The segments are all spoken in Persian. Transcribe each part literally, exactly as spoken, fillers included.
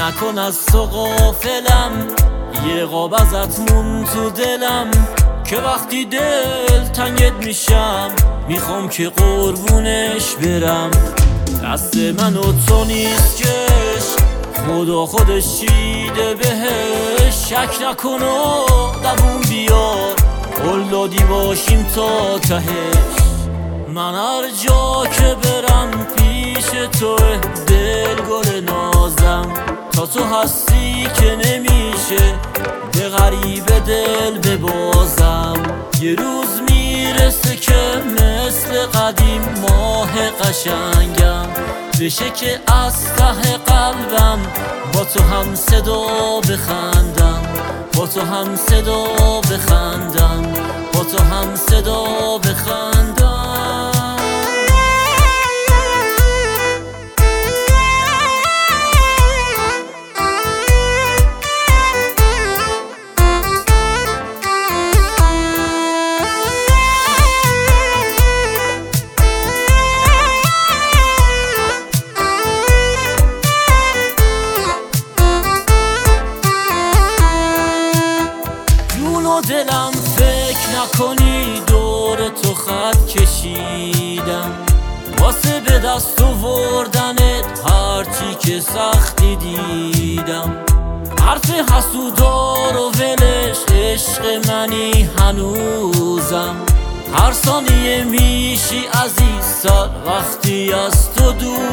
نکن از تو غافلم، یه قاب ازت مون تو دلم که وقتی دل تنگت میشم میخوام که قربونش برم. دست من و تو نیست کش، خدا خودش چیده بهش. شک نکن و دووم بیار، قول دادی باشیم تا تهش. من هر جا که برم پیش تو دل گل نازم، تا تو هستی که نمیشه به غریب دل ببازم. یه روز میرسه که مثل قدیم ماه قشنگم بشه که از ته قلبم با تو هم صدا بخندم، با تو هم صدا بخندم، با تو هم صدا بخندم. دلم فکر نکنی دور تو خط کشیدم واسه به دست آوردنت هرچی که سختی دیدم. حرف حسودار و ولش عشق منی هنوزم، هر ثانیه میشی عزیزتر وقتی از تو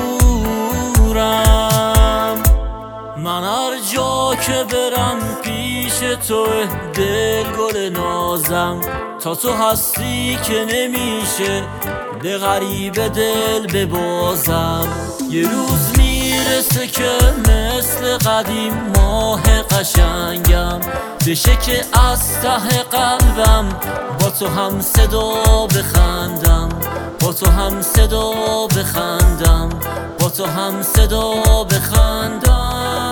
دورم. من هر جا که برم پیش تو دل گل نازم، تا تو هستی که نمیشه به غریب دل ببازم. یه روز میرسه که مثل قدیم ماه قشنگم بشه که از ته قلبم با تو هم صدا بخندم، با تو هم صدا بخندم، با تو هم صدا بخندم.